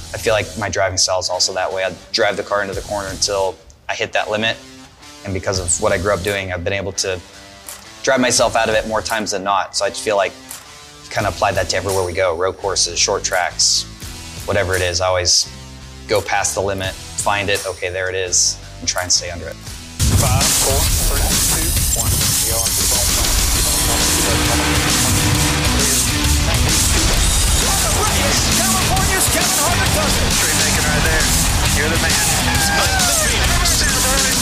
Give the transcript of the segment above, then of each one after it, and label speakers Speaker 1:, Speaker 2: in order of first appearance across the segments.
Speaker 1: I feel like my driving style is also that way. I drive the car into the corner until I hit that limit. And because of what I grew up doing, I've been able to drive myself out of it more times than not. So I feel like kind of apply that to everywhere we go, road courses, short tracks, whatever it is. I always go past the limit, find it, okay, there it is, and try and stay under it.
Speaker 2: 5, 4, 3, 2, 1. You're on the phone. California's Kevin Harvick does it. Tree making right there. You're the man.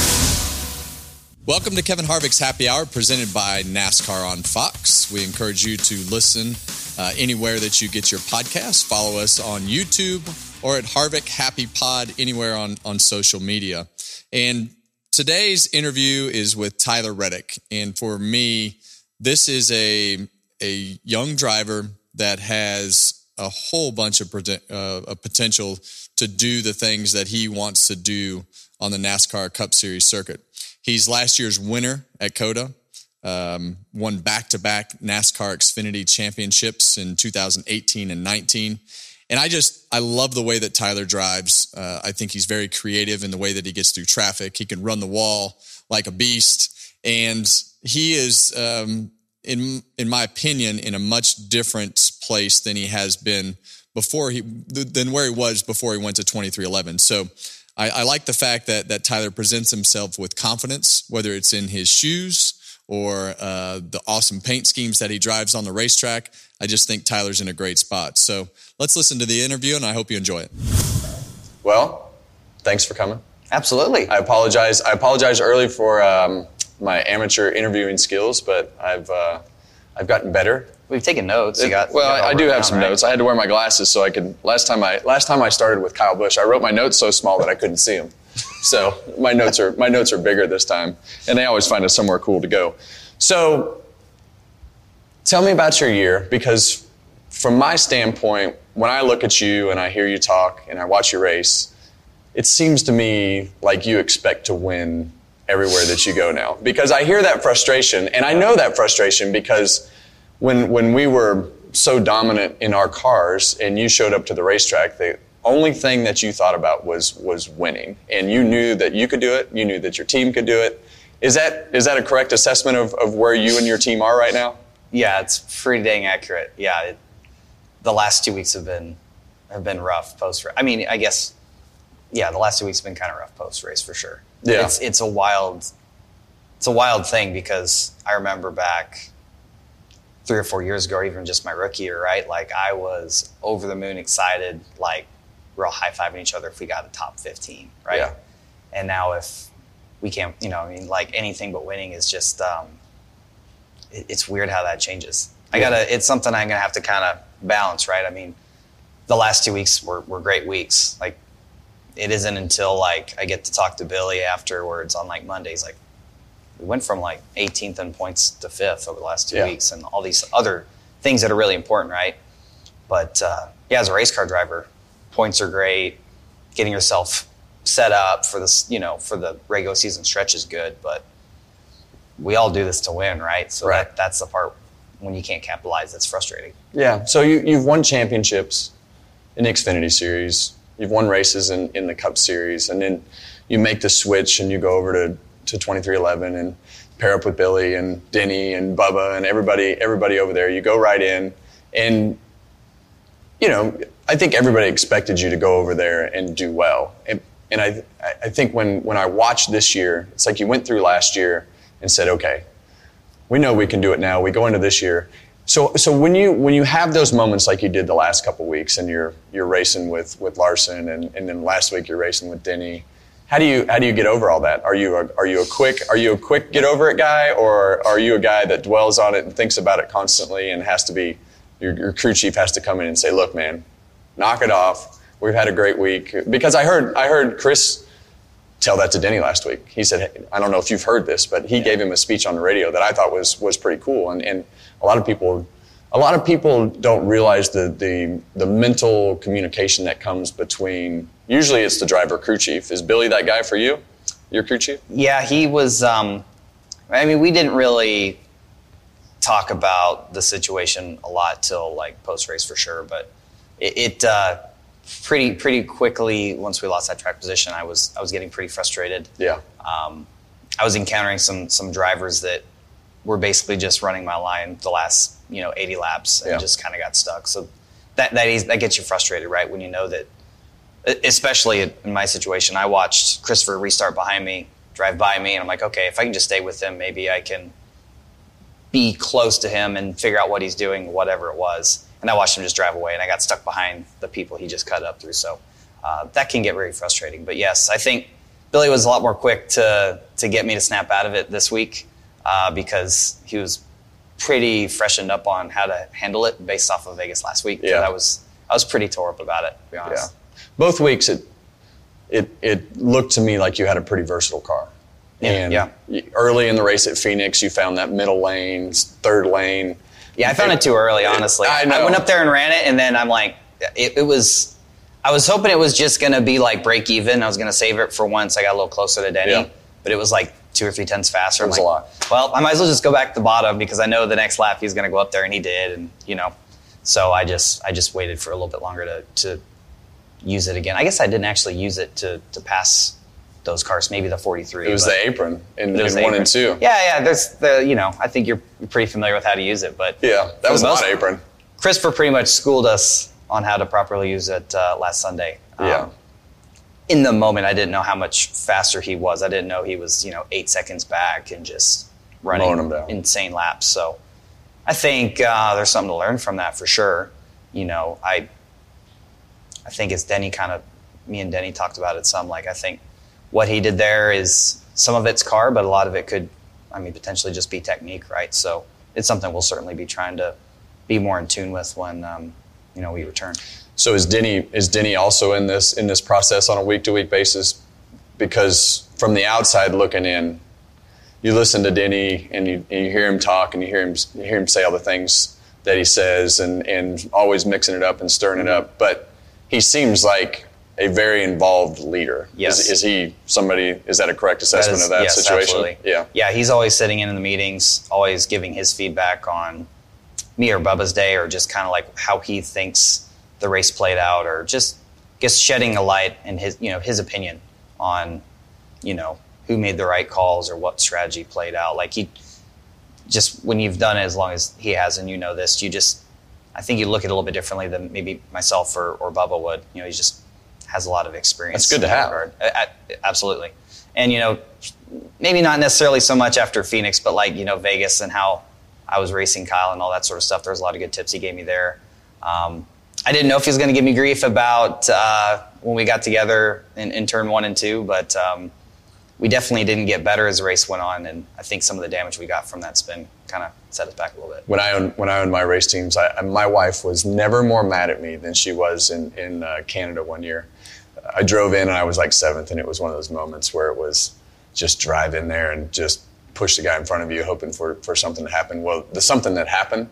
Speaker 3: Welcome to Kevin Harvick's Happy Hour, presented by NASCAR on Fox. We encourage you to listen anywhere that you get your podcast. Follow us on YouTube or at Harvick Happy Pod, anywhere on social media. And today's interview is with Tyler Reddick. And for me, this is a young driver that has a whole bunch of potential to do the things that he wants to do on the NASCAR Cup Series circuit. He's last year's winner at COTA, won back-to-back NASCAR Xfinity championships in 2018 and 19. And I love the way that Tyler drives. I think he's very creative in the way that he gets through traffic. He can run the wall like a beast. And he is, in my opinion, in a much different place than he has been than where he was before he went to 23XI. So I like the fact that Tyler presents himself with confidence, whether it's in his shoes or the awesome paint schemes that he drives on the racetrack. I just think Tyler's in a great spot. So let's listen to the interview, and I hope you enjoy it.
Speaker 4: Well, thanks for coming.
Speaker 1: Absolutely.
Speaker 4: I apologize early for my amateur interviewing skills, but I've gotten better.
Speaker 1: We've taken notes.
Speaker 4: I do have some notes. I had to wear my glasses so I could. Last time I started with Kyle Busch, I wrote my notes so small that I couldn't see them. So my notes are bigger this time, and they always find us somewhere cool to go. So tell me about your year, because from my standpoint, when I look at you and I hear you talk and I watch you race, it seems to me like you expect to win everywhere that you go now. Because I hear that frustration, and I know that frustration because when we were so dominant in our cars and you showed up to the racetrack, the only thing that you thought about was winning. And you knew that you could do it. You knew that your team could do it. Is that a correct assessment of where you and your team are right now?
Speaker 1: Yeah, it's pretty dang accurate. Yeah, the last 2 weeks have been rough post-race. I mean, I guess, yeah, the last 2 weeks have been kind of rough post-race for sure.
Speaker 4: Yeah.
Speaker 1: It's a wild thing, because I remember back 3 or 4 years ago, or even just my rookie year, right? Like, I was over the moon excited, like we're all high-fiving each other if we got a top 15, right?
Speaker 4: Yeah.
Speaker 1: And now if we can't, like anything but winning is just, it's weird how that changes. It's something I'm going to have to kind of balance, right? I mean, the last 2 weeks were great weeks. Like, it isn't until like I get to talk to Billy afterwards on like Mondays, like, we went from like 18th in points to 5th over the last 2 weeks, and all these other things that are really important, right? But as a race car driver, points are great. Getting yourself set up for this, for the regular season stretch is good, but we all do this to win, right? So
Speaker 4: right.
Speaker 1: That's the part when you can't capitalize that's frustrating.
Speaker 4: Yeah. So you've won championships in the Xfinity Series. You've won races in the Cup Series, and then you make the switch and you go over to 23XI and pair up with Billy and Denny and Bubba and everybody over there. You go right in, and I think everybody expected you to go over there and do well. And I think when I watched this year, it's like you went through last year and said, okay, we know we can do it now. We go into this year. So when you have those moments like you did the last couple of weeks, and you're racing with Larson, and then last week you're racing with Denny, how do you get over all that? Are you a quick get over it guy, or are you a guy that dwells on it and thinks about it constantly, and has to be your crew chief has to come in and say, look, man, knock it off. We've had a great week. Because I heard Chris tell that to Denny last week. He said, hey, I don't know if you've heard this, but he gave him a speech on the radio that I thought was pretty cool. And a lot of people don't realize the mental communication that comes between. Usually it's the driver crew chief. Is Billy that guy for you? Your crew chief?
Speaker 1: Yeah, he was. We didn't really talk about the situation a lot till like post race for sure, but pretty quickly, once we lost that track position, I was getting pretty frustrated.
Speaker 4: Yeah.
Speaker 1: I was encountering some drivers that were basically just running my line the last 80 laps and just kind of got stuck. So that gets you frustrated, right? When you know that, especially in my situation, I watched Christopher restart behind me, drive by me, and I'm like, okay, if I can just stay with him, maybe I can be close to him and figure out what he's doing, whatever it was. And I watched him just drive away, and I got stuck behind the people he just cut up through. So that can get very frustrating. But yes, I think Billy was a lot more quick to get me to snap out of it this week because he was pretty freshened up on how to handle it based off of Vegas last week.
Speaker 4: Yeah.
Speaker 1: I was pretty tore up about it, to be honest.
Speaker 4: Yeah. Both weeks it looked to me like you had a pretty versatile car. And early in the race at Phoenix, you found that middle lane, third lane.
Speaker 1: Yeah, I found it too early, honestly.
Speaker 4: I know.
Speaker 1: I went up there and ran it, and then I'm like, it was. I was hoping it was just going to be like break even. I was going to save it for once I got a little closer to Denny, but it was like 2 or 3 tenths faster.
Speaker 4: It was a lot.
Speaker 1: Well, I might as well just go back to the bottom because I know the next lap he's going to go up there, and he did, and So I just waited for a little bit longer to use it again. I guess I didn't actually use it to pass those cars, maybe the 43.
Speaker 4: It was the apron in 1
Speaker 1: apron.
Speaker 4: and 2.
Speaker 1: Yeah. There's I think you're pretty familiar with how to use it, but
Speaker 4: Yeah, that was not apron.
Speaker 1: Christopher pretty much schooled us on how to properly use it last Sunday. In the moment, I didn't know how much faster he was. I didn't know he was 8 seconds back and just running
Speaker 4: Mowing him down.
Speaker 1: insane laps. So I think there's something to learn from that for sure. I think it's me and Denny talked about it some. Like, I think what he did there is some of it's car, but a lot of it could, potentially just be technique, right? So it's something we'll certainly be trying to be more in tune with when, we return.
Speaker 4: So is Denny also in this process on a week-to-week basis? Because from the outside looking in, you listen to Denny and you hear him talk and you hear him say all the things that he says and always mixing it up and stirring it up. But he seems like a very involved leader.
Speaker 1: Yes.
Speaker 4: Is he somebody? Is that a correct assessment of that
Speaker 1: yes,
Speaker 4: situation?
Speaker 1: Absolutely. Yeah. He's always sitting in the meetings, always giving his feedback on me or Bubba's day, or just kind of like how he thinks the race played out, or just shedding a light in his opinion on who made the right calls or what strategy played out. Like, he just, when you've done it as long as he has, and this, I think you look at it a little bit differently than maybe myself or Bubba would. He just has a lot of experience.
Speaker 4: That's good to have.
Speaker 1: Regard. Absolutely. And, maybe not necessarily so much after Phoenix, but like, Vegas and how I was racing Kyle and all that sort of stuff. There's a lot of good tips he gave me there. I didn't know if he was going to give me grief about when we got together in turn 1 and 2, but we definitely didn't get better as the race went on, and I think some of the damage we got from that spin kind of set us back a little bit.
Speaker 4: When I owned my race teams, my wife was never more mad at me than she was in Canada one year. I drove in and I was like 7th, and it was one of those moments where it was just drive in there and just push the guy in front of you, hoping for something to happen. Well, the something that happened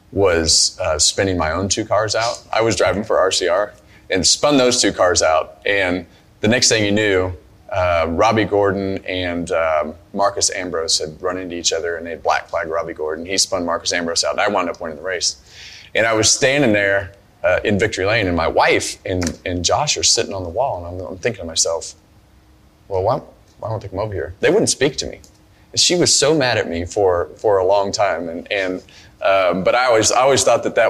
Speaker 4: was spinning my own 2 cars out. I was driving for RCR and spun those 2 cars out, and the next thing you knew, Robbie Gordon and Marcus Ambrose had run into each other, and they black flagged Robbie Gordon. He spun Marcus Ambrose out, and I wound up winning the race. And I was standing there in Victory Lane, and my wife and Josh are sitting on the wall, and I'm thinking to myself, well, why don't they come over here? They wouldn't speak to me. And she was so mad at me for a long time, but I always thought that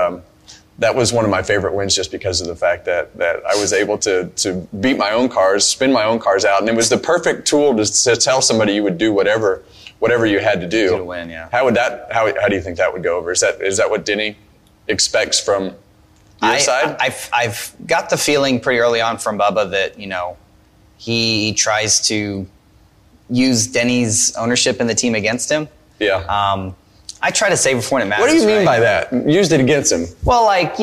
Speaker 4: was one of my favorite wins, just because of the fact that I was able to beat my own cars, spin my own cars out, and it was the perfect tool to tell somebody you would do whatever you had to do
Speaker 1: to win. Yeah.
Speaker 4: How do you think that would go over? Is that what Denny expects from your side?
Speaker 1: I've got the feeling pretty early on from Bubba that he tries to use Denny's ownership in the team against him.
Speaker 4: Yeah.
Speaker 1: I try to save it for when it matters.
Speaker 4: What do you mean
Speaker 1: right?
Speaker 4: by that? Used it against him?
Speaker 1: Well, like,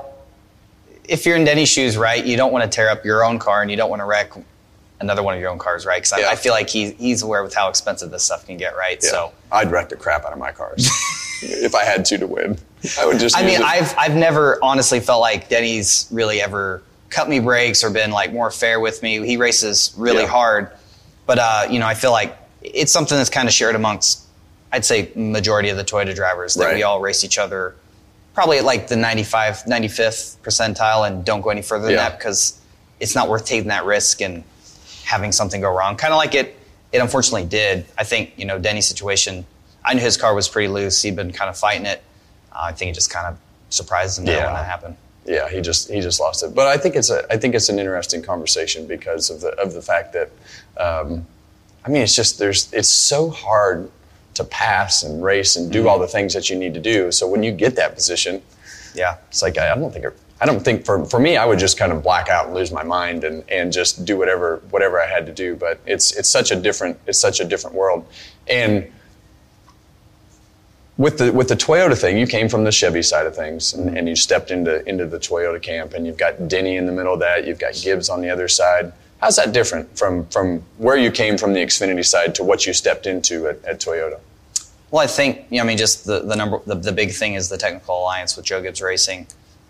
Speaker 1: if you're in Denny's shoes, right, you don't want to tear up your own car and you don't want to wreck another one of your own cars, right? Because I feel like he's aware with how expensive this stuff can get, right?
Speaker 4: Yeah.
Speaker 1: So
Speaker 4: I'd wreck the crap out of my cars if I had to win. I would just.
Speaker 1: I've never honestly felt like Denny's really ever cut me breaks or been like more fair with me. He races really hard, but I feel like it's something that's kind of shared amongst, I'd say, majority of the Toyota drivers, that we all race each other probably at like the 95th percentile and don't go any further than that because it's not worth taking that risk and having something go wrong. Kind of like it unfortunately did. I think, Denny's situation, I knew his car was pretty loose. He'd been kind of fighting it. I think it just kind of surprised him when that happened.
Speaker 4: Yeah, he just lost it. But I think it's an interesting conversation because of the fact that it's so hard to pass and race and do all the things that you need to do. So when you get that position, it's like I don't think for me I would just kind of black out and lose my mind and just do whatever I had to do. But it's such a different world. And with the Toyota thing, you came from the Chevy side of things and you stepped into the Toyota camp, and you've got Denny in the middle of that, you've got Gibbs on the other side. How's that different from where you came from the Xfinity side to what you stepped into at Toyota?
Speaker 1: Well, I think just the big thing is the technical alliance with Joe Gibbs Racing.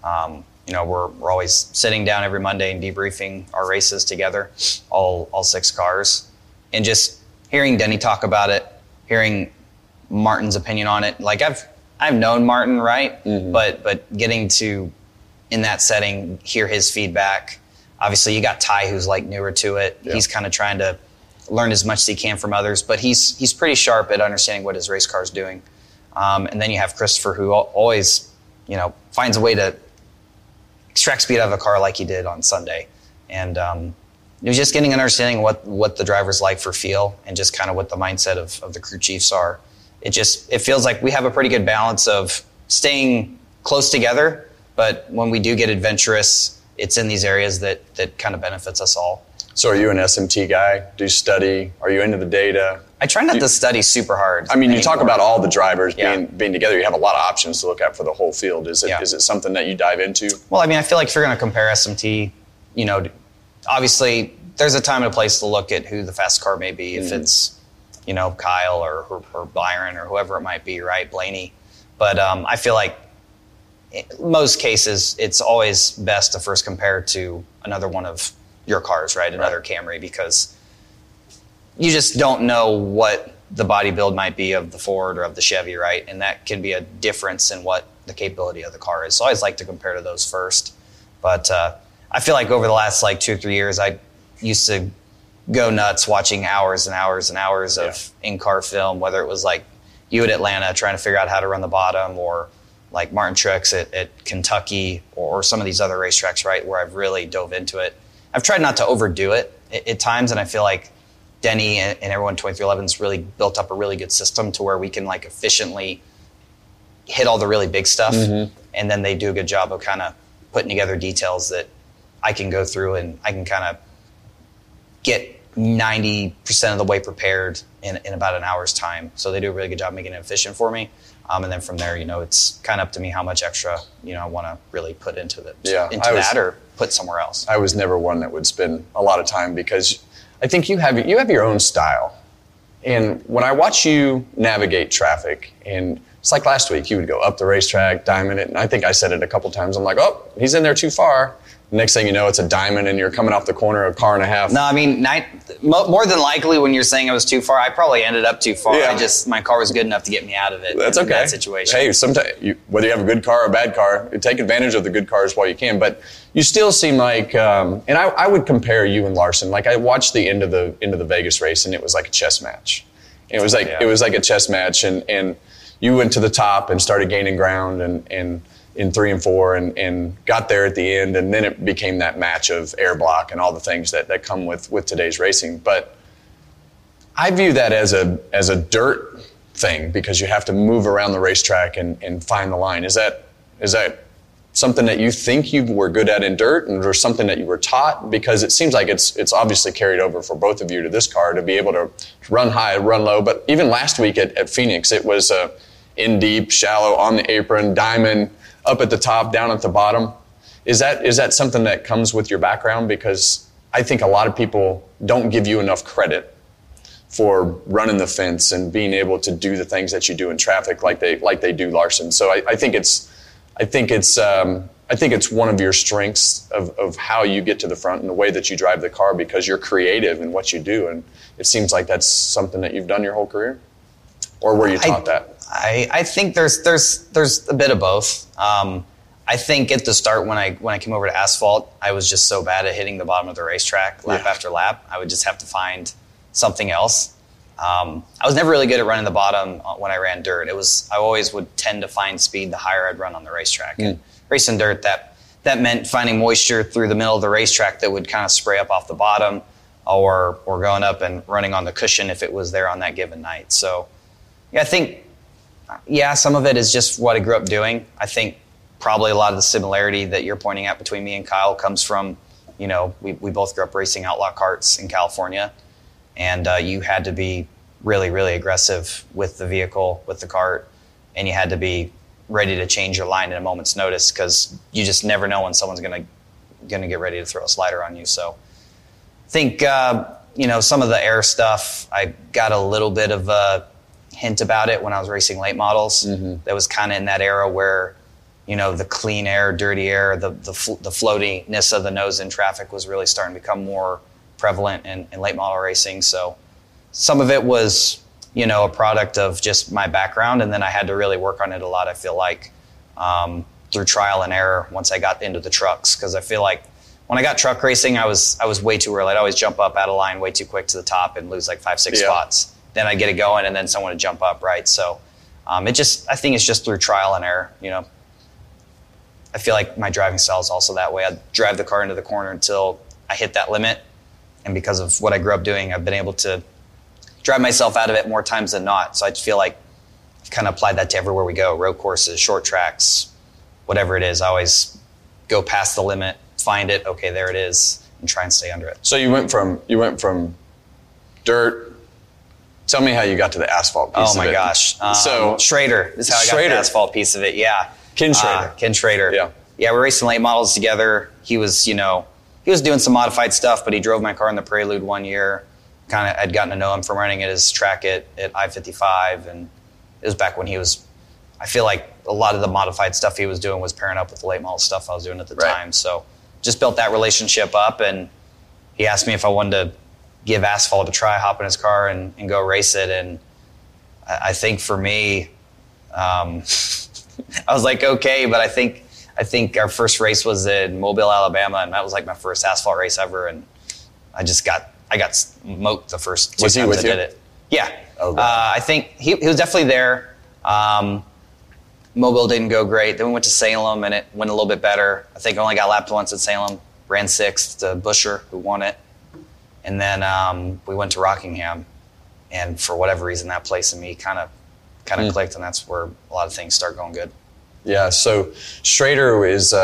Speaker 1: We're always sitting down every Monday and debriefing our races together, all 6 cars, and just hearing Denny talk about it, hearing Martin's opinion on it. Like I've known Martin, right? Mm-hmm. But getting to in that setting hear his feedback. Obviously, you got Ty, who's like newer to it. Yeah. He's kind of trying to learn as much as he can from others, but he's pretty sharp at understanding what his race car is doing. And then you have Christopher, who always finds a way to extract speed out of a car like he did on Sunday. And you're just getting an understanding of what the driver's like for feel and just kind of what the mindset of the crew chiefs are. It feels like we have a pretty good balance of staying close together, but when we do get adventurous, it's in these areas that kind of benefits us all.
Speaker 4: So are you an SMT guy? Do you study? Are you into the data?
Speaker 1: I try not to study super hard.
Speaker 4: I mean, you talk about all the drivers being together. You have a lot of options to look at for the whole field. Is it something that you dive into?
Speaker 1: Well, I mean, I feel like if you're going to compare SMT, obviously there's a time and a place to look at who the fast car may be. If it's, Kyle or Byron or whoever it might be, right? Blaney. But I feel like in most cases, it's always best to first compare to another one of your cars, right? Another Camry, because you just don't know what the body build might be of the Ford or of the Chevy, right? And that can be a difference in what the capability of the car is. So I always like to compare to those first. But I feel like over the last 2 or 3 years, I used to go nuts watching hours and hours and hours of in-car film, whether it was like you at Atlanta trying to figure out how to run the bottom, or like Martin Truex at Kentucky, or some of these other racetracks, right, where I've really dove into it. I've tried not to overdo it at times, and I feel like Denny and everyone 2311's really built up a really good system to where we can efficiently hit all the really big stuff, and then they do a good job of kind of putting together details that I can go through and I can kind of get 90% of the way prepared in about an hour's time. So they do a really good job making it efficient for me. And then from there, it's kind of up to me how much extra, I want to really put into that or put somewhere else.
Speaker 4: I was never one that would spend a lot of time because I think you have your own style. And when I watch you navigate traffic, and it's like last week, you would go up the racetrack, diamond it, and I think I said it a couple times. I'm like, oh, he's in there too far. Next thing you know, it's a diamond, and you're coming off the corner a car and a half.
Speaker 1: No, I mean, more than likely, when you're saying I was too far, I probably ended up too far.
Speaker 4: Yeah.
Speaker 1: My car was good enough to get me out of it.
Speaker 4: That's okay.
Speaker 1: That situation.
Speaker 4: Hey, sometimes whether you have a good car or a bad car, you take advantage of the good cars while you can. But you still seem like, and I would compare you and Larson. Like I watched the end of the Vegas race, and it was like a chess match. And it was like a chess match, and you went to the top and started gaining ground, and in 3 and 4 and got there at the end, and then it became that match of air block and all the things that come with today's racing. But I view that as a dirt thing because you have to move around the racetrack and find the line. Is that something that you think you were good at in dirt, or something that you were taught? Because it seems like it's obviously carried over for both of you to this car to be able to run high, run low. But even last week at Phoenix, it was in deep, shallow, on the apron, diamond, up at the top, down at the bottom. Is that something that comes with your background? Because I think a lot of people don't give you enough credit for running the fence and being able to do the things that you do in traffic like they do Larson. So I think it's one of your strengths of how you get to the front and the way that you drive the car, because you're creative in what you do, and it seems like that's something that you've done your whole career. Or were you taught that?
Speaker 1: I think there's a bit of both. I think at the start when I came over to asphalt, I was just so bad at hitting the bottom of the racetrack lap after lap. I would just have to find something else. I was never really good at running the bottom when I ran dirt. I always would tend to find speed the higher I'd run on the racetrack. And racing dirt, that meant finding moisture through the middle of the racetrack that would kind of spray up off the bottom, or going up and running on the cushion if it was there on that given night. So yeah, I think some of it is just what I grew up doing. I think probably a lot of the similarity that you're pointing at between me and Kyle comes from, we both grew up racing outlaw karts in California, and you had to be really, really aggressive with the vehicle, with the kart, and you had to be ready to change your line at a moment's notice because you just never know when someone's gonna get ready to throw a slider on you. So I think some of the air stuff, I got a little bit of a hint about it when I was racing late models. That was kind of in that era where the clean air, dirty air, the floatiness of the nose in traffic was really starting to become more prevalent in late model racing. So some of it was, a product of just my background, and then I had to really work on it a lot, I feel like, through trial and error once I got into the trucks. Because I feel like when I got truck racing, I was way too early. I'd always jump up out of line way too quick to the top and lose like 5-6 spots. Then I'd get it going, and then someone would jump up, right? So I think it's just through trial and error, I feel like my driving style is also that way. I'd drive the car into the corner until I hit that limit. And because of what I grew up doing, I've been able to drive myself out of it more times than not. So I feel like I've kind of applied that to everywhere we go. Road courses, short tracks, whatever it is. I always go past the limit, find it, okay, there it is, and try and stay under it.
Speaker 4: So you went from dirt. Tell me how you got to the asphalt piece of it.
Speaker 1: Oh my gosh.
Speaker 4: So
Speaker 1: Schrader is how I got the asphalt piece of it, yeah.
Speaker 4: Ken Schrader.
Speaker 1: Ken Schrader.
Speaker 4: Yeah.
Speaker 1: Yeah, we're racing late models together. He was, he was doing some modified stuff, but he drove my car in the Prelude one year. I'd gotten to know him from running at his track at I-55, and it was back when he was, I feel like a lot of the modified stuff he was doing was pairing up with the late model stuff I was doing at the time. So just built that relationship up, and he asked me if I wanted to give asphalt a try, hop in his car and go race it. And I think for me, I was like, okay, but I think our first race was in Mobile, Alabama, and that was like my first asphalt race ever. And I got smoked the first 2 times I did it. Yeah.
Speaker 4: Oh, God.
Speaker 1: I think he was definitely there. Mobile didn't go great. Then we went to Salem, and it went a little bit better. I think I only got lapped once at Salem. Ran 6th to Busher, who won it. And then we went to Rockingham, and for whatever reason, that place in me kind of clicked, and that's where a lot of things start going good.
Speaker 4: Yeah, so Schrader is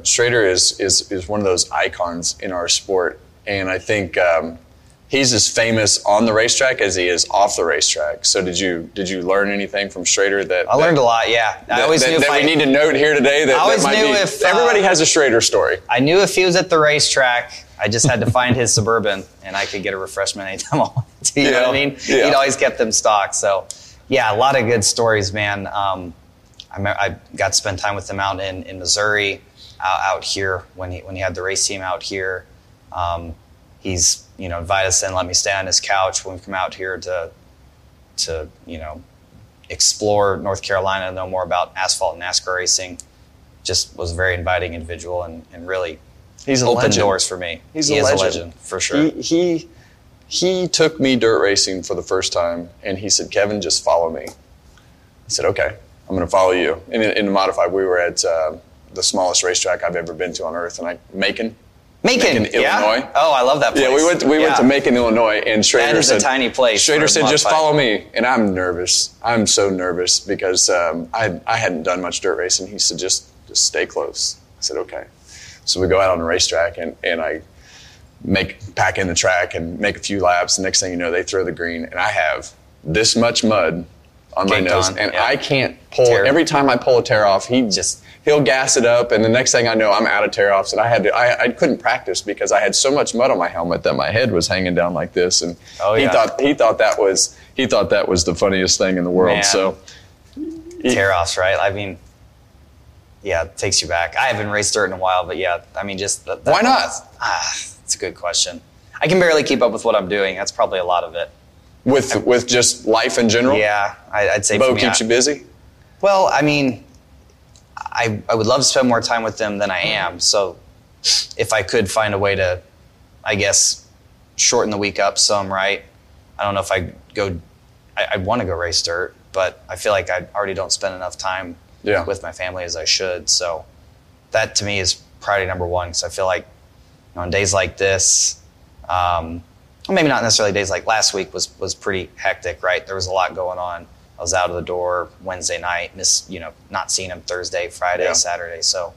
Speaker 4: one of those icons in our sport, and I think he's as famous on the racetrack as he is off the racetrack. So did you learn anything from Schrader that
Speaker 1: I learned a lot? Yeah, I always knew
Speaker 4: we need to note here today that, everybody has a Schrader story.
Speaker 1: I knew if he was at the racetrack, I just had to find his Suburban, and I could get a refreshment anytime I wanted to. You know what I mean?
Speaker 4: Yeah.
Speaker 1: He'd always kept them stocked. So yeah, a lot of good stories, man. I got to spend time with him out in Missouri, out here when he had the race team out here. He's invited us in, let me stay on his couch when we come out here to explore North Carolina, know more about asphalt and NASCAR racing. Just was a very inviting individual and really opened doors for me.
Speaker 4: He is
Speaker 1: a legend for sure.
Speaker 4: He took me dirt racing for the first time, and he said, "Kevin, just follow me." I said, "Okay, I'm going to follow you." In the modified, we were at the smallest racetrack I've ever been to on earth, and Macon,
Speaker 1: yeah?
Speaker 4: Illinois.
Speaker 1: Oh, I love that place.
Speaker 4: Yeah, we went to Macon, Illinois, and Schrader said,
Speaker 1: "That is a tiny place."
Speaker 4: Schrader said, "Just follow me," and I'm nervous. I'm so nervous because I hadn't done much dirt racing. He said, "Just stay close." I said, "Okay." So we go out on the racetrack, and I pack in the track and make a few laps. The next thing you know, they throw the green, and I have this much mud on my nose, and I can't pull. Every time I pull a tear off, he'll gas it up, and the next thing I know, I'm out of tear offs, and I couldn't practice because I had so much mud on my helmet that my head was hanging down like this, and he thought that was the funniest thing in the world.
Speaker 1: Man.
Speaker 4: So
Speaker 1: tear offs, right? I mean, yeah, it takes you back. I haven't raced dirt in a while, but yeah, I mean, just
Speaker 4: why not?
Speaker 1: It's a good question. I can barely keep up with what I'm doing. That's probably a lot of it.
Speaker 4: With just life in general?
Speaker 1: Yeah, I'd say
Speaker 4: Bo
Speaker 1: for me,
Speaker 4: keeps you busy?
Speaker 1: Well, I mean, I would love to spend more time with them than I am. So if I could find a way to, I guess, shorten the week up some, right? I don't know if I'd want to go race dirt, but I feel like I already don't spend enough time with my family as I should. So that to me is priority number one, because I feel like on days like this, well, maybe not necessarily days like last week was pretty hectic, right? There was a lot going on. I was out of the door Wednesday night, not seeing him Thursday, Friday, Saturday. So,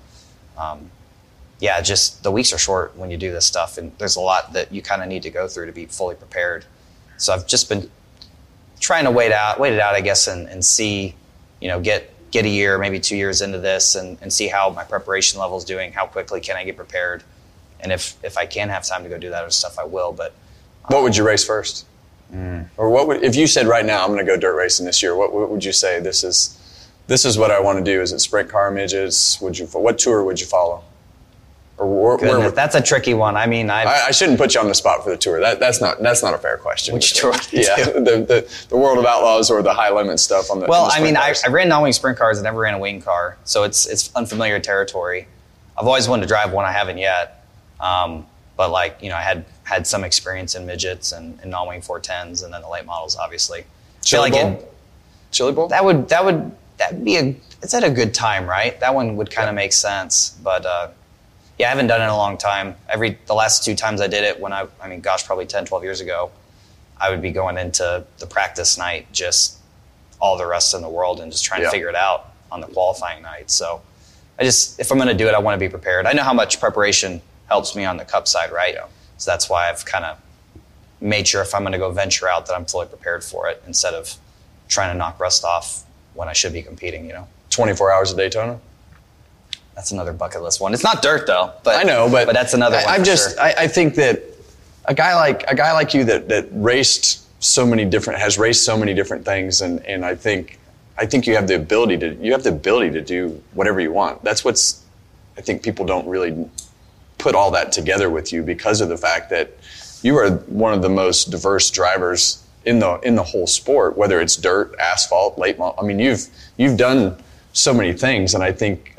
Speaker 1: just the weeks are short when you do this stuff, and there's a lot that you kind of need to go through to be fully prepared. So I've just been trying to wait it out, I guess, and see, get a year, maybe 2 years into this, and see how my preparation level is doing. How quickly can I get prepared? And if I can have time to go do that other stuff, I will. But
Speaker 4: what would you race first? Or if you said right now I'm going to go dirt racing this year, what would you say? This is what I want to do. Is it sprint car, midgets? What tour would you follow? Or
Speaker 1: that's a tricky one. I mean,
Speaker 4: I shouldn't put you on the spot for the tour. That's not a fair question.
Speaker 1: Which tour?
Speaker 4: The World of Outlaws or the high limit stuff on the.
Speaker 1: Well, I mean, I ran non-wing sprint cars. I never ran a wing car, so it's unfamiliar territory. I've always wanted to drive one. I haven't yet, but I had some experience in midgets and non-wing 410s, and then the late models, obviously.
Speaker 4: Chili Bowl.
Speaker 1: That'd be it's at a good time, right? That one would kind of make sense, but. I haven't done it in a long time. The last 2 times I did it probably 10, 12 years ago, I would be going into the practice night, just all the rest in the world, and just trying to figure it out on the qualifying night. So if I'm going to do it, I want to be prepared. I know how much preparation helps me on the Cup side, right? Yeah. So that's why I've kind of made sure if I'm going to go venture out that I'm fully prepared for it, instead of trying to knock rust off when I should be competing,
Speaker 4: 24 hours of Daytona?
Speaker 1: That's another bucket list one. It's not dirt though, but
Speaker 4: I know, but
Speaker 1: that's another one.
Speaker 4: I think that a guy like you that has raced so many different things, and I think you have the ability to do whatever you want. That's I think people don't really put all that together with you, because of the fact that you are one of the most diverse drivers in the whole sport, whether it's dirt, asphalt, late model. I mean, you've done so many things, and I think.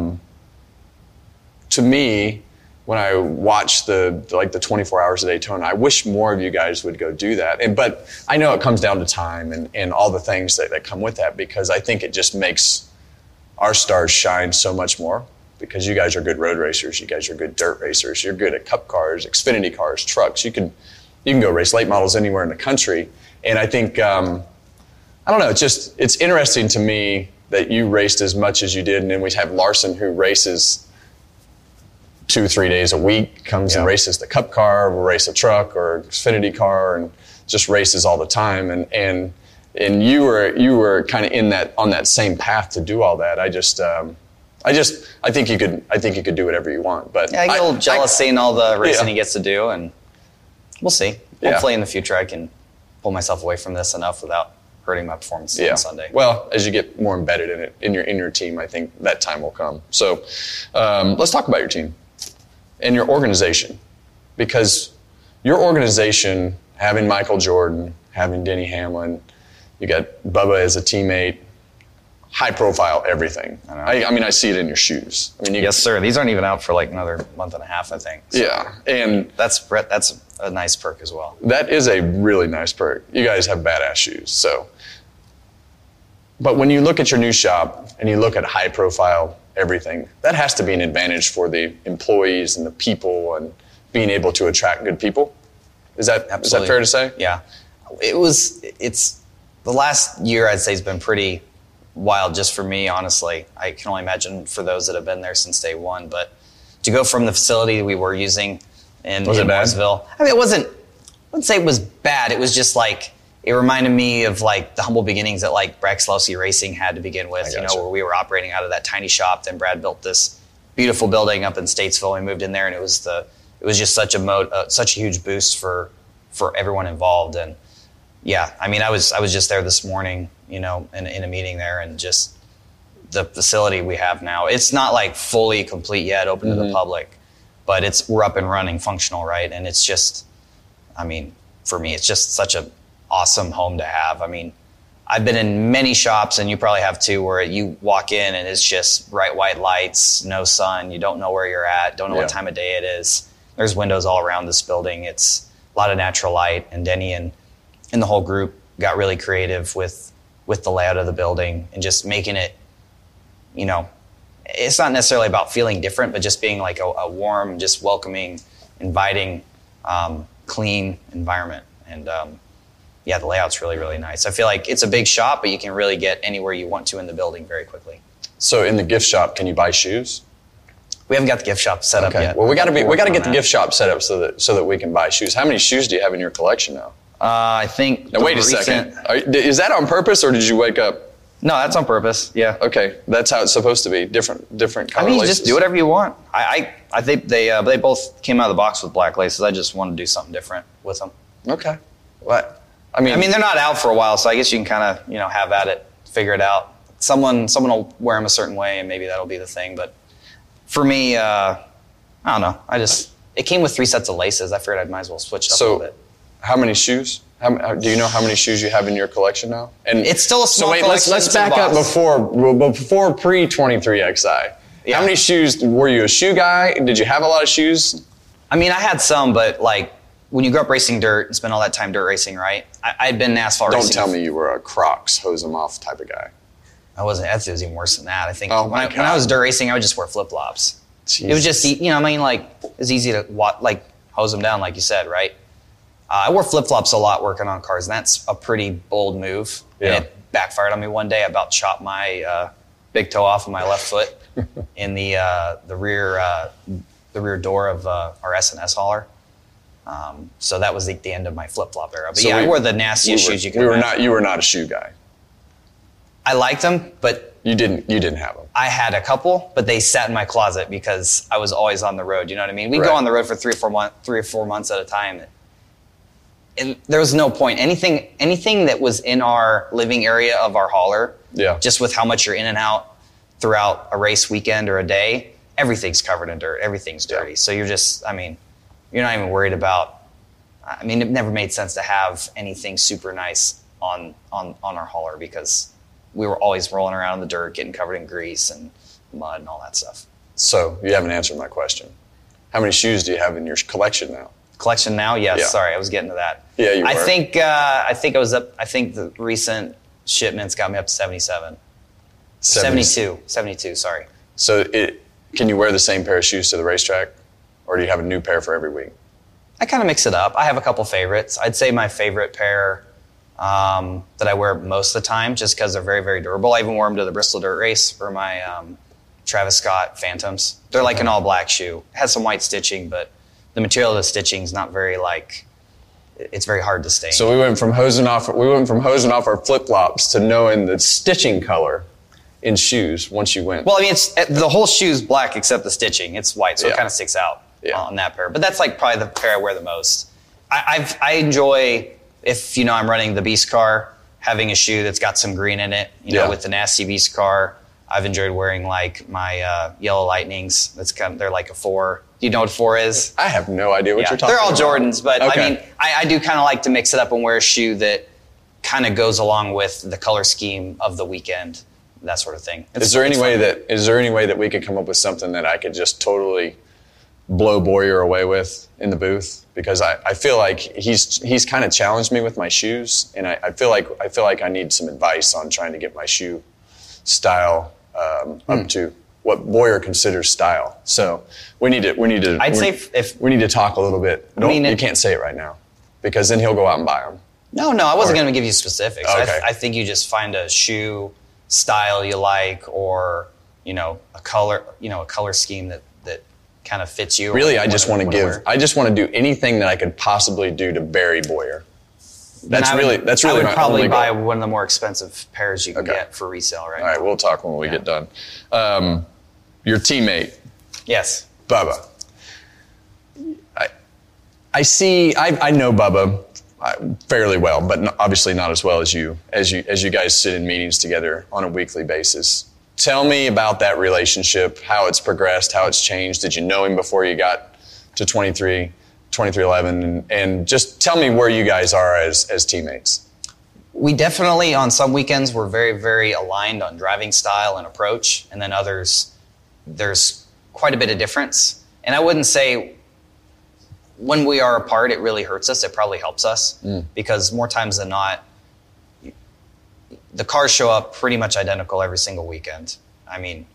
Speaker 4: To me, when I watch the 24 hours of Daytona, I wish more of you guys would go do that. But I know it comes down to time and all the things that come with that, because I think it just makes our stars shine so much more, because you guys are good road racers, you guys are good dirt racers, you're good at Cup cars, Xfinity cars, trucks. You can go race late models anywhere in the country. And I think, I don't know, it's interesting to me that you raced as much as you did, and then we have Larson, who races 2-3 days a week, comes and races the Cup car, will race a truck or Xfinity car, and just races all the time. And you were kind of on that same path to do all that. I think you could do whatever you want. But
Speaker 1: I get a little jealous seeing all the racing he gets to do, and we'll see. Hopefully in the future I can pull myself away from this enough without hurting my performance on Sunday.
Speaker 4: Well, as you get more embedded in it, in your team, I think that time will come. So let's talk about your team and your organization, because your organization, having Michael Jordan, having Denny Hamlin, you got Bubba as a teammate, high profile, everything. I mean, I see it in your shoes. I mean,
Speaker 1: yes, sir. These aren't even out for another month and a half, I think. So
Speaker 4: yeah, and
Speaker 1: that's a nice perk as well.
Speaker 4: That is a really nice perk. You guys have badass shoes. So, but when you look at your new shop and you look at high profile everything, that has to be an advantage for the employees and the people, and being able to attract good people. Is that fair to say?
Speaker 1: Yeah. It's the last year, I'd say, has been pretty wild just for me, honestly. I can only imagine for those that have been there since day one. But to go from the facility we were using in Mooresville, I mean, I wouldn't say it was bad. It was just it reminded me of the humble beginnings that Brad Keselowski Racing had to begin with, where we were operating out of that tiny shop. Then Brad built this beautiful building up in Statesville. We moved in there, and it was just such a huge boost for everyone involved. And yeah, I mean, I was just there this morning, in a meeting there, and just the facility we have now. It's not fully complete yet, open to the public, but we're up and running, functional, right? And it's just, I mean, for me, it's just such a awesome home to have. I mean, I've been in many shops, and you probably have too, where you walk in and it's just bright white lights, no sun. You don't know where you're at, don't know what time of day it is. There's windows all around this building. It's a lot of natural light, and Denny and the whole group got really creative with the layout of the building and just making it, it's not necessarily about feeling different, but just being like a warm, just welcoming, inviting, clean environment. And the layout's really, really nice. I feel like it's a big shop, but you can really get anywhere you want to in the building very quickly.
Speaker 4: So in the gift shop, can you buy shoes?
Speaker 1: We haven't got the gift shop set up yet.
Speaker 4: Well, we got to get the gift shop set up so that we can buy shoes. How many shoes do you have in your collection now?
Speaker 1: I think.
Speaker 4: Now wait a second. Is that on purpose, or did you wake up?
Speaker 1: No, that's on purpose. Yeah.
Speaker 4: Okay, that's how it's supposed to be. Different color
Speaker 1: you
Speaker 4: laces.
Speaker 1: Just do whatever you want. I think they both came out of the box with black laces. I just wanted to do something different with them.
Speaker 4: Okay. What?
Speaker 1: I mean, they're not out for a while, so I guess you can kind of, have at it, figure it out. Someone will wear them a certain way, and maybe that'll be the thing. But for me, I don't know. It came with 3 sets of laces. I figured I might as well switch it up a little bit.
Speaker 4: How many shoes? Do you know how many shoes you have in your collection now? And
Speaker 1: it's still a small collection.
Speaker 4: Let's back up before pre-23XI. Yeah. How many shoes? Were you a shoe guy? Did you have a lot of shoes?
Speaker 1: I mean, I had some, but like, when you grew up racing dirt and spend all that time dirt racing, right? I'd been in asphalt racing.
Speaker 4: Don't tell me you were a Crocs, hose them off type of guy.
Speaker 1: I wasn't. It was even worse than that. I think when I was dirt racing, I would just wear flip-flops. Jeez. It was just, it's easy to hose them down, like you said, right? I wore flip-flops a lot working on cars, and that's a pretty bold move. Yeah. And it backfired on me one day. I about chopped my big toe off of my left foot in the rear door of our S&S hauler. So that was the end of my flip-flop era. But I wore the nastiest shoes you could imagine.
Speaker 4: You were not a shoe guy.
Speaker 1: I liked them, but
Speaker 4: you didn't have them.
Speaker 1: I had a couple, but they sat in my closet because I was always on the road. You know what I mean? We'd go on the road for 3 or 4 months at a time. And there was no point. Anything that was in our living area of our hauler, just with how much you're in and out throughout a race weekend or a day, everything's covered in dirt. Everything's dirty. Yeah. So you're not even worried about. It never made sense to have anything super nice on our hauler because we were always rolling around in the dirt, getting covered in grease and mud and all that stuff.
Speaker 4: So you haven't answered my question. How many shoes do you have in your collection now?
Speaker 1: Collection now? Yes. Yeah. Sorry, I was getting to that.
Speaker 4: Yeah, you were.
Speaker 1: I think I was up. I think the recent shipments got me up to 77. 72. Sorry.
Speaker 4: So can you wear the same pair of shoes to the racetrack, or do you have a new pair for every week?
Speaker 1: I kind of mix it up. I have a couple favorites. I'd say my favorite pair that I wear most of the time, just because they're very, very durable. I even wore them to the Bristol Dirt Race for my Travis Scott Phantoms. They're like an all black shoe. It has some white stitching, but the material of the stitching is not very it's very hard to stain.
Speaker 4: So we went from hosing off our flip-flops to knowing the stitching color in shoes once you went.
Speaker 1: Well, it's the whole shoe's black except the stitching. It's white, so it kind of sticks out on that pair. But that's probably the pair I wear the most. I enjoy, if I'm running the Beast car, having a shoe that's got some green in it. With the nasty Beast car, I've enjoyed wearing my Yellow Lightnings. They're like a 4. Do you know what 4 is?
Speaker 4: I have no idea what you're talking about.
Speaker 1: They're all Jordans, but okay. I do kind of like to mix it up and wear a shoe that kind of goes along with the color scheme of the weekend, that sort of thing.
Speaker 4: Is there any way that we could come up with something that I could just totally blow Boyer away with in the booth? Because I feel like he's kind of challenged me with my shoes, and I feel like I need some advice on trying to get my shoe style up to what Boyer considers style. So we need to talk a little bit. You can't say it right now because then he'll go out and buy them.
Speaker 1: No, I wasn't going to give you specifics.
Speaker 4: Okay.
Speaker 1: I think you just find a shoe style you like, or a color scheme that kind of fits you.
Speaker 4: Really, I just want to do anything that I could possibly do to bury Boyer. I would
Speaker 1: probably buy one of the more expensive pairs you can get for resale right now.
Speaker 4: All right, we'll talk when we get done. Your teammate.
Speaker 1: Yes.
Speaker 4: Bubba. I know Bubba fairly well, but obviously not as well as you guys sit in meetings together on a weekly basis. Tell me about that relationship, how it's progressed, how it's changed. Did you know him before you got to 23? 2311, and just tell me where you guys are as teammates.
Speaker 1: We definitely, on some weekends, we're very, very aligned on driving style and approach, and then others, there's quite a bit of difference. And I wouldn't say when we are apart, it really hurts us. It probably helps us because more times than not, the cars show up pretty much identical every single weekend. I mean,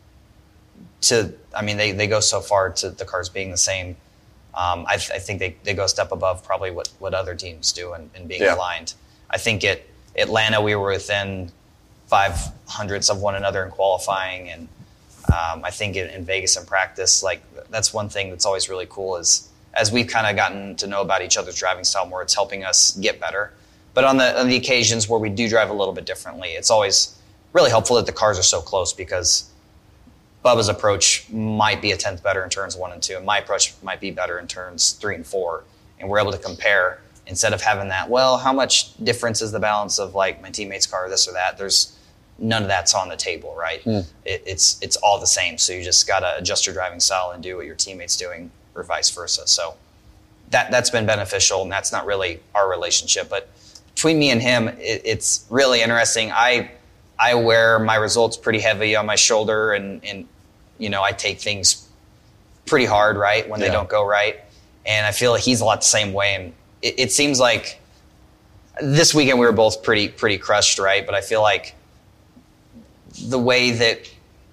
Speaker 1: they go so far to the cars being the same. I think they go a step above probably what other teams do in being aligned. I think at Atlanta we were within 500ths of one another in qualifying, and I think in Vegas in practice, like that's one thing that's always really cool is as we've kind of gotten to know about each other's driving style more, it's helping us get better. But on the occasions where we do drive a little bit differently, it's always really helpful that the cars are so close because Bubba's approach might be a tenth better in turns 1 and 2, and my approach might be better in turns 3 and 4, and we're able to compare instead of having that. Well, how much difference is the balance of like my teammate's car, this or that? There's none of that's on the table, right? It's all the same. So you just gotta adjust your driving style and do what your teammate's doing, or vice versa. So that's been beneficial, and that's not really our relationship, but between me and him, it's really interesting. I wear my results pretty heavy on my shoulder, and I take things pretty hard, right, when they don't go right. And I feel like he's a lot the same way. And it seems like this weekend we were both pretty crushed, right? But I feel like the way that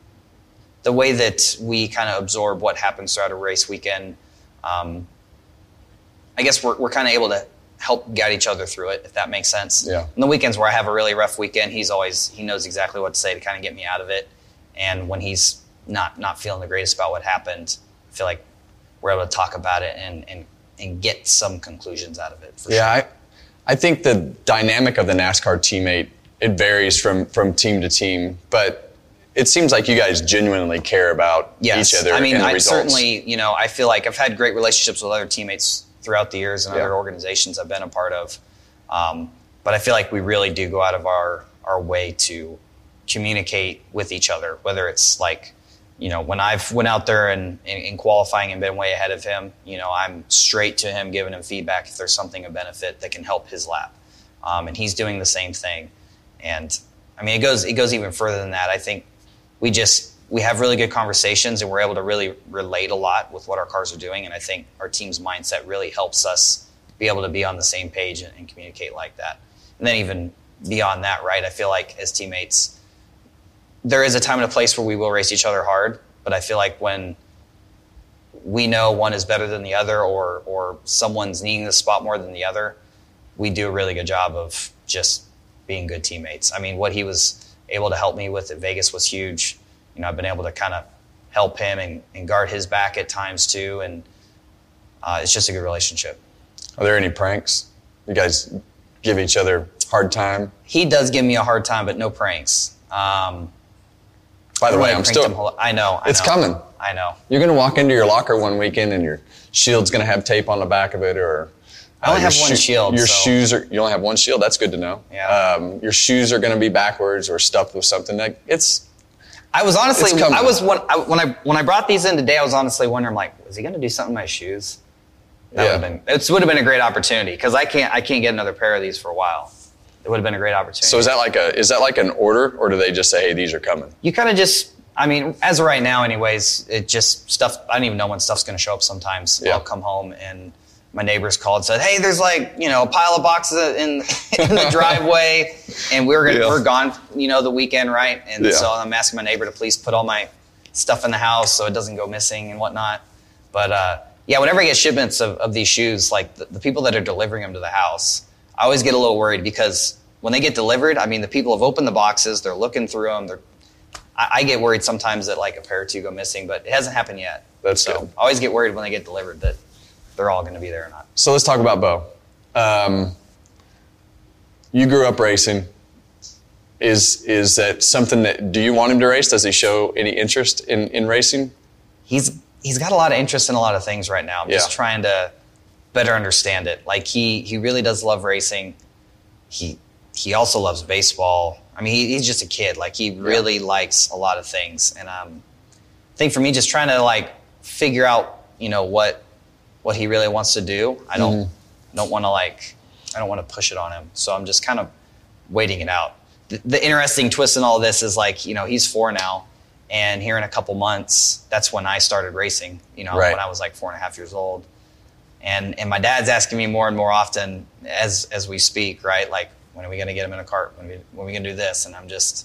Speaker 1: we kind of absorb what happens throughout a race weekend, I guess we're kind of able to help guide each other through it, if that makes sense.
Speaker 4: Yeah.
Speaker 1: On the weekends where I have a really rough weekend, he knows exactly what to say to kind of get me out of it. And when he's not feeling the greatest about what happened, I feel like we're able to talk about it and get some conclusions out of it. For sure.
Speaker 4: I think the dynamic of the NASCAR teammate, it varies from team to team, but it seems like you guys genuinely care about each other.
Speaker 1: I mean,
Speaker 4: and the
Speaker 1: I
Speaker 4: results.
Speaker 1: certainly, I feel like I've had great relationships with other teammates throughout the years and other organizations I've been a part of. But I feel like we really do go out of our way to communicate with each other, whether it's like, when I've went out there and in qualifying and been way ahead of him, I'm straight to him giving him feedback if there's something of benefit that can help his lap. And he's doing the same thing. And I mean, it goes even further than that. I think we have really good conversations, and we're able to really relate a lot with what our cars are doing. And I think our team's mindset really helps us be able to be on the same page and communicate like that. And then even beyond that, right, I feel like as teammates, there is a time and a place where we will race each other hard. But I feel like when we know one is better than the other, or someone's needing the spot more than the other, we do a really good job of just being good teammates. I mean, what he was able to help me with at Vegas was huge. I've been able to kind of help him and guard his back at times too, and it's just a good relationship.
Speaker 4: Are there any pranks? You guys give each other hard time?
Speaker 1: He does give me a hard time, but no pranks.
Speaker 4: By the way,
Speaker 1: I know.
Speaker 4: It's coming.
Speaker 1: I know.
Speaker 4: You're going to walk into your locker one weekend and your shield's going to have tape on the back of it, or
Speaker 1: I only have one shield.
Speaker 4: Your shoes you only have one shield. That's good to know.
Speaker 1: Yeah.
Speaker 4: Your shoes are going to be backwards or stuffed with something.
Speaker 1: I was honestly, when I brought these in today, I was honestly wondering, like, is he going to do something to my shoes? It would have been a great opportunity, because I can't get another pair of these for a while. It would have been a great opportunity.
Speaker 4: So is that like an order, or do they just say, hey, these are coming?
Speaker 1: You kind of just, I mean, as of right now anyways, it just stuff, I don't even know when stuff's going to show up sometimes. I'll come home and my neighbors called and said, hey, there's like, a pile of boxes in the driveway, and we're gone, the weekend, right? And so I'm asking my neighbor to please put all my stuff in the house so it doesn't go missing and whatnot. But whenever I get shipments of these shoes, like the people that are delivering them to the house, I always get a little worried, because when they get delivered, I mean, the people have opened the boxes, they're looking through them. I get worried sometimes that like a pair or two go missing, but it hasn't happened yet.
Speaker 4: That's good.
Speaker 1: I always get worried when they get delivered that they're all going to be there or not.
Speaker 4: So let's talk about Bo. You grew up racing. Is that something do you want him to race? Does he show any interest in racing?
Speaker 1: He's got a lot of interest in a lot of things right now. I'm just trying to better understand it. Like he really does love racing. He also loves baseball. I mean, he's just a kid. Like he really likes a lot of things. And I think for me, just trying to like figure out, what he really wants to do. I don't want to push it on him. So I'm just kind of waiting it out. The interesting twist in all this is like, you know, he's 4 now, and here in a couple months, that's when I started racing, you know, when I was like 4.5 years old. And my dad's asking me more and more often as we speak, right? Like, when are we going to get him in a cart? When are we going to do this? And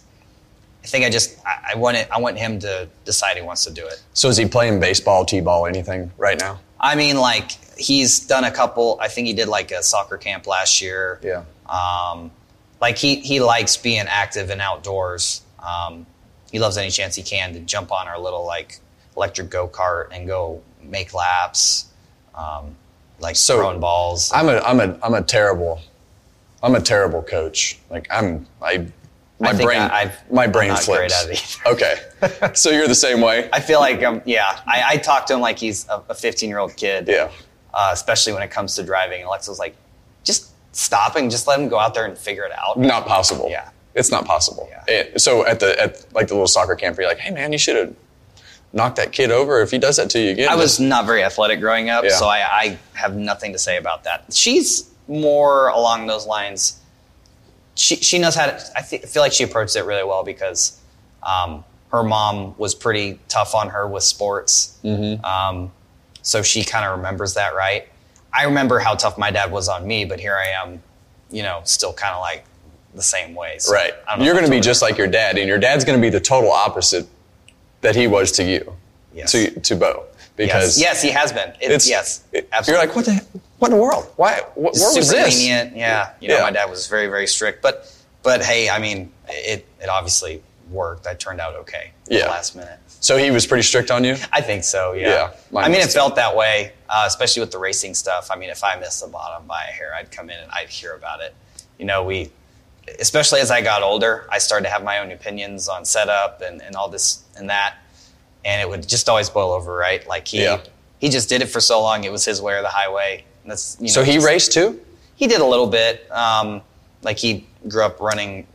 Speaker 1: I want him to decide he wants to do it.
Speaker 4: So is he playing baseball, t-ball, anything right now?
Speaker 1: I mean, like, he's done a couple. I think he did like a soccer camp last year.
Speaker 4: Yeah.
Speaker 1: Like he likes being active and outdoors. He loves any chance he can to jump on our little like electric go-kart and go make laps, like throwing balls.
Speaker 4: I'm a terrible coach. Like my brain
Speaker 1: not
Speaker 4: flips.
Speaker 1: Great at it either.
Speaker 4: Okay, so you're the same way.
Speaker 1: I feel like I talk to him like he's a 15-year-old kid.
Speaker 4: Yeah.
Speaker 1: Especially when it comes to driving. And Alexa's like, just stop and just let him go out there and figure it out.
Speaker 4: Not possible.
Speaker 1: Yeah.
Speaker 4: It's not possible.
Speaker 1: Yeah.
Speaker 4: So at like the little soccer camp, you're like, hey man, you should have knocked that kid over. If he does that to you again.
Speaker 1: I was not very athletic growing up, so I have nothing to say about that. She's more along those lines. She knows how to. I feel like she approached it really well because her mom was pretty tough on her with sports. Mm-hmm. So she kind of remembers that, right? I remember how tough my dad was on me, but here I am, you know, still kind of like the same way. So
Speaker 4: right. You're going to be just like your dad, and your dad's going to be the total opposite that he was to you, to Bo. Because
Speaker 1: yes, he has been. Absolutely.
Speaker 4: You're like, what in the world? Why? Where was this?
Speaker 1: Super lenient. Yeah. You know, my dad was very, very strict. But hey, I mean, it obviously worked. I turned out okay at the last minute.
Speaker 4: So he was pretty strict on you?
Speaker 1: I think so, yeah. I mean, it felt that way, especially with the racing stuff. I mean, if I missed the bottom by a hair, I'd come in and I'd hear about it. You know, especially as I got older, I started to have my own opinions on setup and all this and that. And it would just always boil over, right? Like he just did it for so long. It was his way or the highway. And that's, you know,
Speaker 4: so he raced too?
Speaker 1: He did a little bit. Like he grew up running,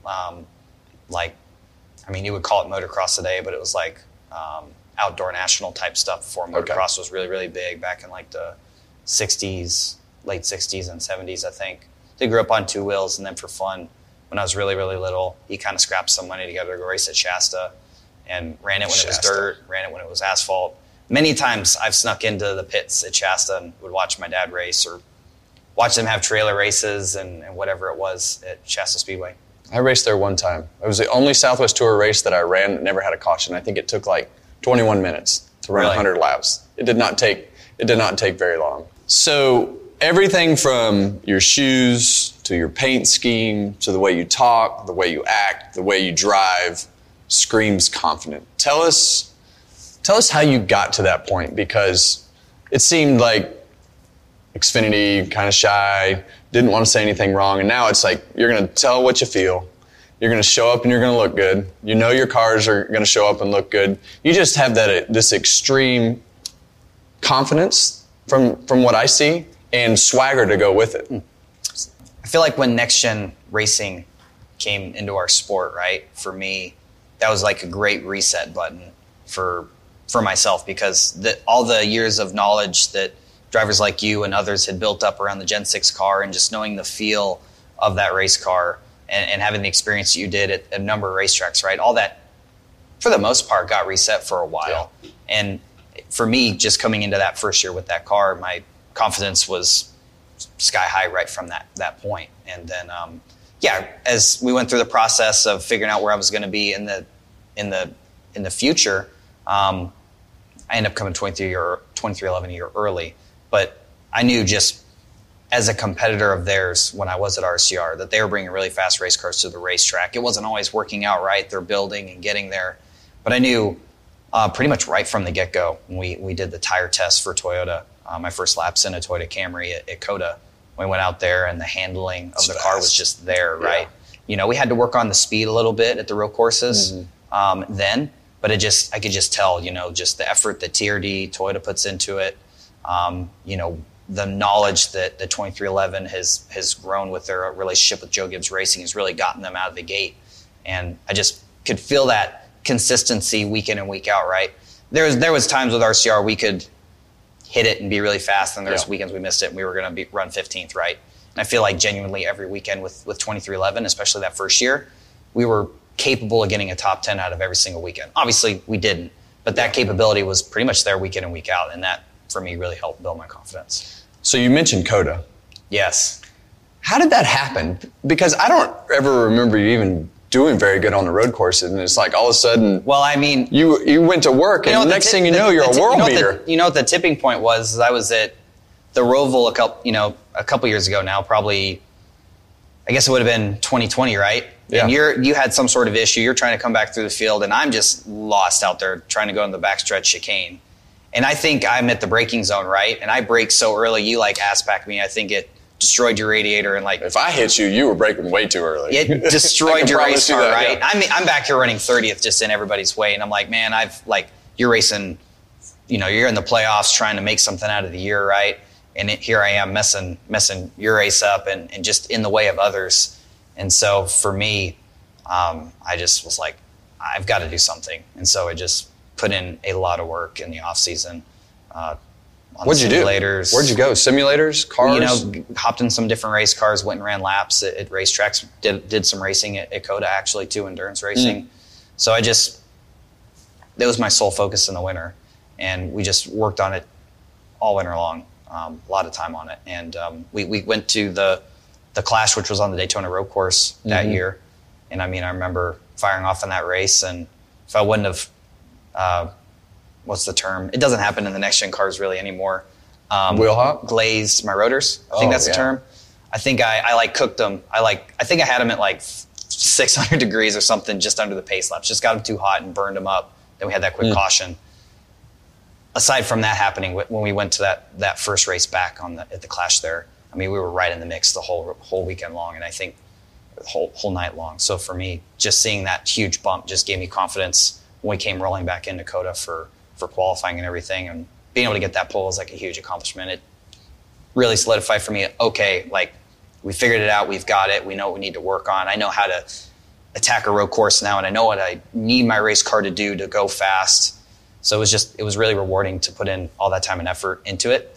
Speaker 1: you would call it motocross today, but it was like outdoor national type stuff before motocross was really, really big back in like the 60s, late 60s and 70s, I think. They grew up on 2 wheels, and then for fun, when I was really, really little, he kind of scrapped some money together to go race at Shasta and ran it when it was dirt, ran it when it was asphalt. Many times I've snuck into the pits at Shasta and would watch my dad race or watch them have trailer races and whatever it was at Shasta Speedway.
Speaker 4: I raced there one time. It was the only Southwest Tour race that I ran that never had a caution. I think it took like 21 minutes to run 100 laps. It did not take very long. So everything from your shoes to your paint scheme to the way you talk, the way you act, the way you drive screams confident. Tell us how you got to that point, because it seemed like Xfinity, kind of shy, didn't want to say anything wrong, and now it's like you're going to tell what you feel. You're going to show up and you're going to look good. You know your cars are going to show up and look good. You just have this extreme confidence from what I see and swagger to go with it.
Speaker 1: I feel like when Next Gen Racing came into our sport, right, for me, that was like a great reset button for myself, because all the years of knowledge that drivers like you and others had built up around the Gen 6 car, and just knowing the feel of that race car and having the experience that you did at a number of racetracks, right? All that, for the most part, got reset for a while. Yeah. And for me, just coming into that first year with that car, my confidence was sky high right from that point. And then, as we went through the process of figuring out where I was going to be in the future, I ended up coming 2311 a year early. But I knew just as a competitor of theirs when I was at RCR that they were bringing really fast race cars to the racetrack. It wasn't always working out right. They're building and getting there. But I knew pretty much right from the get-go when we did the tire test for Toyota, my first laps in a Toyota Camry at COTA. We went out there and the handling of the car was just there, right? Yeah. You know, we had to work on the speed a little bit at the real courses then, but I could just tell, you know, just the effort that TRD, Toyota puts into it, you know, the knowledge that the 2311 has grown with their relationship with Joe Gibbs Racing has really gotten them out of the gate. And I just could feel that consistency week in and week out, right? There was times with RCR we could hit it and be really fast. And there's
Speaker 4: Yeah.
Speaker 1: weekends we missed it and we were going to run 15th, right? And I feel like genuinely every weekend with 2311, especially that first year, we were capable of getting a top 10 out of every single weekend. Obviously, we didn't, but that capability was pretty much there week in and week out. And that, for me, really helped build my confidence.
Speaker 4: So you mentioned COTA.
Speaker 1: Yes.
Speaker 4: How did that happen? Because I don't ever remember you even doing very good on the road courses, and it's like all of a sudden,
Speaker 1: Well, I mean,
Speaker 4: you went to work, and the next thing you know, you're a world beater.
Speaker 1: You know what the tipping point was? Is I was at the Roval a couple years ago now, probably, I guess it would have been 2020, right?
Speaker 4: Yeah.
Speaker 1: And you had some sort of issue. You're trying to come back through the field, and I'm just lost out there trying to go in the backstretch chicane. And I think I'm at the braking zone, right? And I brake so early, you like ass back me. I think it destroyed your radiator and like
Speaker 4: If I hit you, you were braking way too early.
Speaker 1: it
Speaker 4: I
Speaker 1: destroyed
Speaker 4: can
Speaker 1: your
Speaker 4: promise
Speaker 1: race
Speaker 4: you
Speaker 1: car,
Speaker 4: that,
Speaker 1: right?
Speaker 4: yeah.
Speaker 1: I'm back here running 30th just in everybody's way, and I'm like, man, you're racing, you're in the playoffs trying to make something out of the year, right? And here I am messing your race up and just in the way of others. And so for me, I just was like, I've got to do something. And so I just put in a lot of work in the off season.
Speaker 4: What'd you do?
Speaker 1: Simulators.
Speaker 4: Where'd you go? Simulators? Cars?
Speaker 1: Hopped in some different race cars, went and ran laps at racetracks, did some racing at COTA actually too, endurance racing. So that was my sole focus in the winter. And we just worked on it all winter long, a lot of time on it. And we went to the Clash, which was on the Daytona road course that year. And I remember firing off in that race, and if I wouldn't have, what's the term? It doesn't happen in the next gen cars really anymore.
Speaker 4: Wheel hop?
Speaker 1: Glazed my rotors. I think that's the term. I think I cooked them. I think I had them at like 600 degrees or something just under the pace laps. Just got them too hot and burned them up. Then we had that quick caution. Aside from that happening, when we went to that first race back at the Clash there, we were right in the mix the whole weekend long, and I think the whole night long. So for me, just seeing that huge bump just gave me confidence when we came rolling back into COTA for qualifying and everything, and being able to get that pole was like a huge accomplishment. It really solidified for me, okay, like we figured it out, we've got it, we know what we need to work on. I know how to attack a road course now, and I know what I need my race car to do to go fast. So it was really rewarding to put in all that time and effort into it,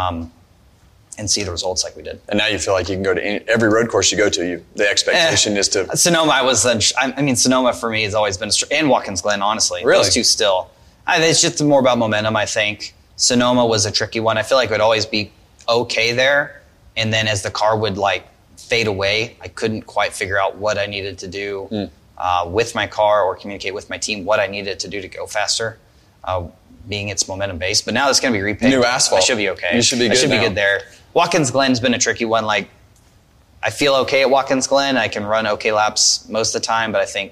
Speaker 1: and see the results like we did.
Speaker 4: And now you feel like you can go to every road course you go to. The expectation is to...
Speaker 1: Sonoma Sonoma for me has always been, and Watkins Glen, honestly.
Speaker 4: Really?
Speaker 1: Those two still. It's just more about momentum, I think. Sonoma was a tricky one. I feel like it would always be okay there. And then as the car would fade away, I couldn't quite figure out what I needed to do with my car or communicate with my team what I needed to do to go faster, being its momentum based. But now it's going to be repaved.
Speaker 4: New asphalt.
Speaker 1: I should be okay.
Speaker 4: You should be good
Speaker 1: I should
Speaker 4: now.
Speaker 1: be good there. Watkins Glen's been a tricky one. I feel okay at Watkins Glen. I can run okay laps most of the time, but I think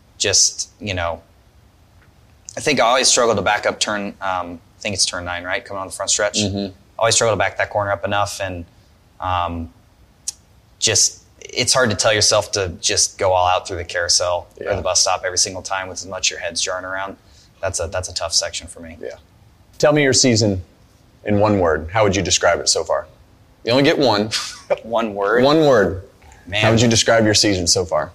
Speaker 1: I think I always struggle to back up turn. I think it's turn 9, right? Coming on the front stretch. I always struggle to back that corner up enough, and it's hard to tell yourself to just go all out through the carousel or the bus stop every single time with as much your head's jarring around. That's a tough section for me.
Speaker 4: Yeah. Tell me your season in one word. How would you describe it so far? You only get one.
Speaker 1: One word.
Speaker 4: One word.
Speaker 1: Man.
Speaker 4: How would you describe your season so far?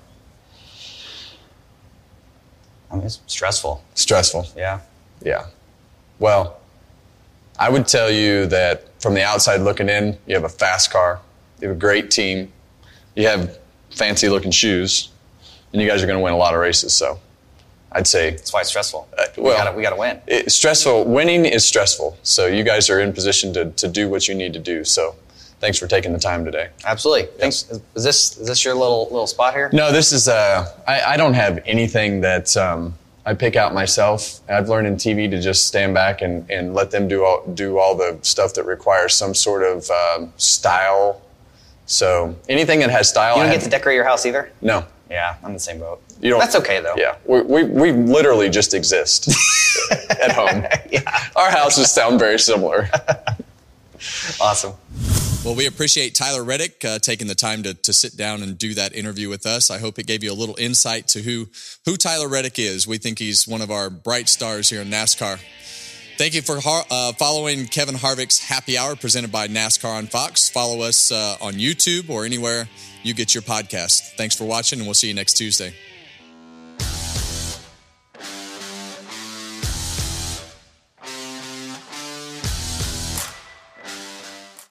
Speaker 1: It's stressful.
Speaker 4: Stressful.
Speaker 1: Yeah.
Speaker 4: Yeah. Well, I would tell you that from the outside looking in, you have a fast car, you have a great team, you have fancy looking shoes, and you guys are going to win a lot of races. So I'd say
Speaker 1: That's why it's stressful.
Speaker 4: we
Speaker 1: got to win.
Speaker 4: Stressful. Winning is stressful. So you guys are in position to do what you need to do. So thanks for taking the time today.
Speaker 1: Absolutely. Thanks. Is this your little spot here?
Speaker 4: No, this is, I don't have anything that I pick out myself. I've learned in TV to just stand back and let them do all the stuff that requires some sort of style. So anything that has style.
Speaker 1: You don't get to decorate your house either?
Speaker 4: No.
Speaker 1: Yeah, I'm in the same boat.
Speaker 4: You don't,
Speaker 1: That's okay, though.
Speaker 4: Yeah, we literally just exist at home.
Speaker 1: Yeah.
Speaker 4: Our houses sound very similar.
Speaker 1: Awesome.
Speaker 3: Well, we appreciate Tyler Reddick taking the time to sit down and do that interview with us. I hope it gave you a little insight to who Tyler Reddick is. We think he's one of our bright stars here in NASCAR. Thank you for following Kevin Harvick's Happy Hour presented by NASCAR on Fox. Follow us on YouTube or anywhere you get your podcast. Thanks for watching, and we'll see you next Tuesday.